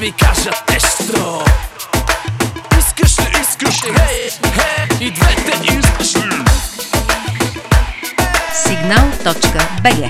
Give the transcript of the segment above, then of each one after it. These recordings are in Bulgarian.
ми кажат нещо. Искаш ли, хей, и двете искаш ли? Signal.bg.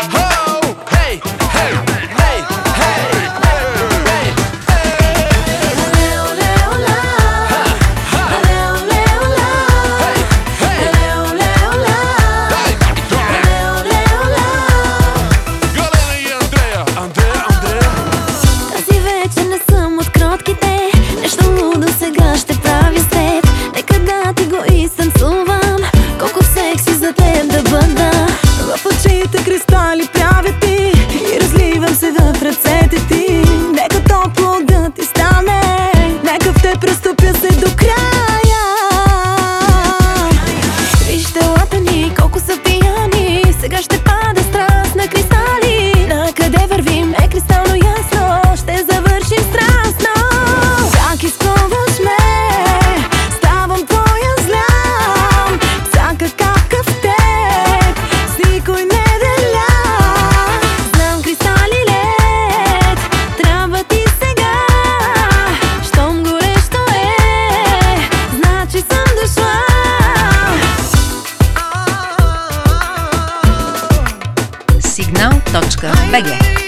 Кристали правя ти и разливам се в ръцете ти. Нека топло да ти стане, нека в те престъпя се до края. Виж телата ни колко са пияни, сега ще пада страст на кристали. Накъде вървим е кристално ясно, ще завършим страстно. Как изпълваш ме, ставам твоя злям. Всяка капка в теб с никой не Signal.bg.